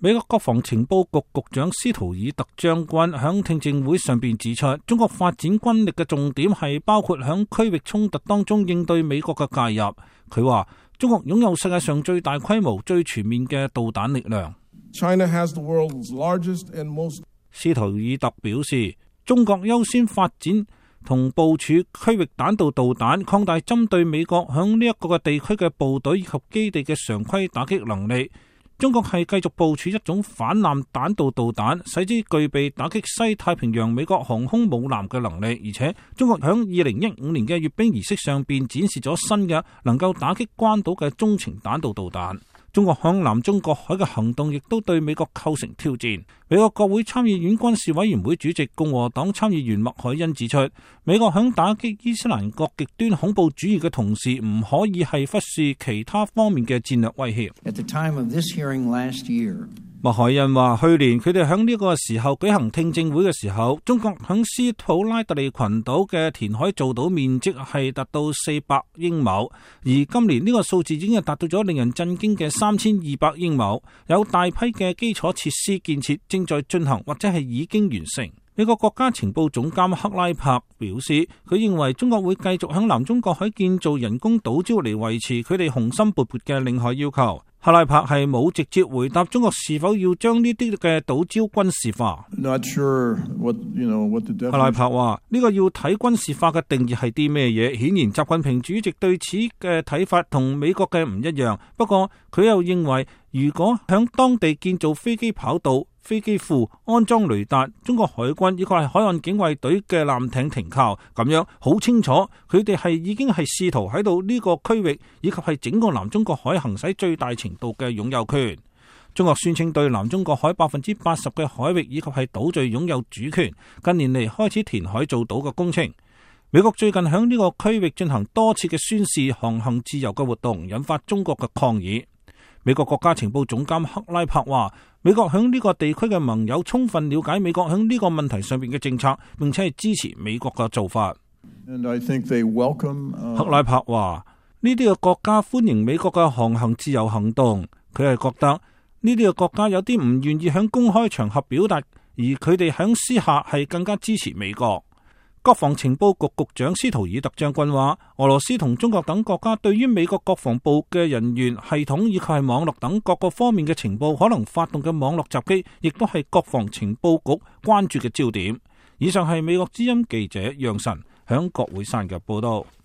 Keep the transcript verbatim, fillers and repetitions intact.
美國國防情報局局長斯圖爾特將軍響聽證會上邊指出，中國發展軍力嘅重點係包括響區域衝突當中應對美國嘅介入。佢話中國擁有世界上最大規模、最全面嘅導彈力量。 China has the world's largest and most... 斯圖爾特表示，中國優先發展同部署區域彈道導彈，擴大針對美國響呢一個嘅地區嘅部隊以及基地嘅常規打擊能力。中國係繼續部署一種反艦彈道導彈，使之具備打擊西太平洋美國航空母艦嘅能力。而且中國響二零一五年嘅閱兵儀式上邊展示咗新嘅能夠打擊關島嘅中程彈道導彈。中國響南中國海嘅行動亦都對美國構成挑戰。美國國會參議院軍事委員會主席共和黨參議員麥凱恩指出，美國響打擊伊斯蘭國極端恐怖主義嘅同時，唔可以係忽視其他方面嘅戰略威脅。 At the time of this hearing last year, 麥凱恩話，去年佢哋響呢個時候舉行聽證會嘅時候，中國響斯普拉特利群島嘅填海造島面積係達到四百英畝，而今年呢個數字已經係達到咗令人震驚嘅三千二百英畝，有大批嘅基礎設施建設正在進行或者係已經完成。美國國家情報總監克拉柏表示，佢認為中國會繼續響南中國海建造人工島礁嚟維持佢哋雄心勃勃嘅領海要求。克拉柏係冇直接回答中國是否要將呢啲嘅島礁軍事化。 Not sure what, you know, what the definition... 克拉柏話呢個要睇軍事化嘅定義係啲咩嘢，顯然習近平主席對此嘅睇法同美國嘅唔一樣。不過佢又認為，如果響當地建造飛機跑道、飛機庫、安裝雷達，中國海軍以及係海岸警衛隊嘅艦艇停靠，咁樣好清楚，佢哋係已經係試圖喺度呢個區域以及係整個南中國海行使最大程度嘅擁有權。中國宣稱對南中國海百分之八十嘅海域以及係島嶼擁有主權，近年嚟開始填海造島嘅工程。美國最近響呢個區域進行多次嘅宣示航行自由嘅活動，引發中國嘅抗議。美國國家情報總監克拉柏話，美國響呢個地區嘅盟友充分了解美國響呢個問題上面嘅政策，並且係支持美國嘅做法。 And I think they welcome, uh... 克拉柏話，呢啲嘅國家歡迎美國嘅航行自由行動，佢係覺得呢啲嘅國家有啲唔願意響公開場合表達，而佢哋響私下係更加支持美國。國防情報局局長斯圖爾特將軍話，俄羅斯同中國等國家對於美國國防部嘅人員系統以及係網絡等各個方面嘅情報可能發動嘅網絡襲擊，亦都係國防情報局關注嘅焦點。以上係美國之音記者楊晨響國會山嘅報道。